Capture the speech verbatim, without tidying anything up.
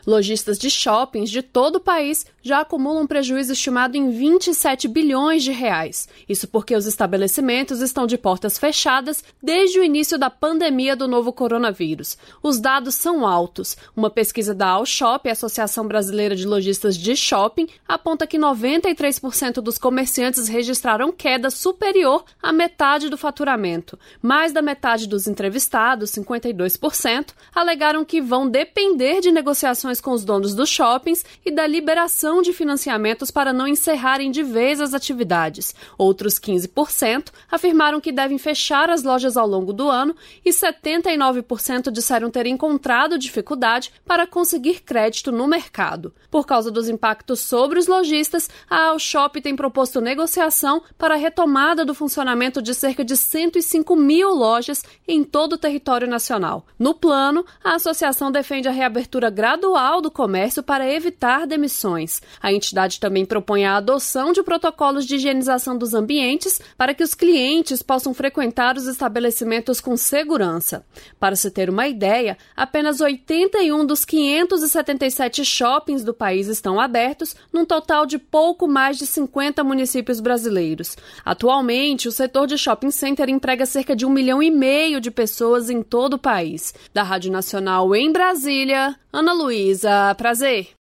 Lojistas de shoppings de todo o país já acumulam um prejuízo estimado em vinte e sete bilhões de reais. Isso porque os estabelecimentos estão de portas fechadas desde o início da pandemia do novo coronavírus. Os dados são altos. Uma pesquisa da Alshop, Associação Brasileira de Lojistas de Shopping, aponta que noventa e três por cento dos comerciantes registraram queda superior à metade do faturamento. Mais da metade dos entrevistados, cinquenta e dois por cento, alegaram que vão depender de negociações com os donos dos shoppings e da liberação de financiamentos para não encerrarem de vez as atividades. Outros quinze por cento afirmaram que devem fechar as lojas ao longo do ano e setenta e nove por cento disseram ter encontrado dificuldade para conseguir crédito no mercado. Por causa dos impactos sobre os lojistas, a Alshop tem proposto negociação para a retomada do funcionamento de cerca de cento e cinco mil lojas em todo o território nacional. No plano, a associação defende a reabertura gradual do comércio para evitar demissões. A entidade também propõe a adoção de protocolos de higienização dos ambientes para que os clientes possam frequentar os estabelecimentos com segurança. Para se ter uma ideia, apenas oitenta e um dos quinhentos e setenta e sete shoppings do país estão abertos, num total de pouco mais de cinquenta municípios brasileiros. Atualmente, o setor de shopping center emprega cerca de um milhão e meio de pessoas em todo o país. Da Rádio Nacional em Brasília, Ana Luísa, prazer.